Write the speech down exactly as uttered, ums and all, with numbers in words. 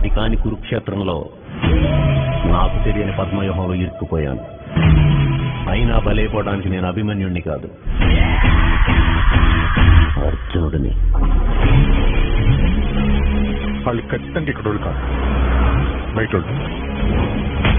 నాది కాని కురుక్షేత్రంలో నాకు తెలియని పద్మవ్యూహంలో ఇరుక్కుపోయాను. అయినా బలైపోవడానికి నేను అభిమన్యుణ్ణి కాదు, అర్జునుడిని. వాళ్ళు ఖచ్చితంగా ఇక్కడ కాదు, బయట